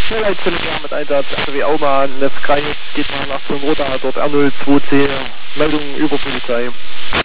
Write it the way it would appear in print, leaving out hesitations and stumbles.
Schnellheitspolizei mit Einsatz, RW Aumann, das Kreis geht mal nach Zunroda, dort R020, Meldung über Polizei.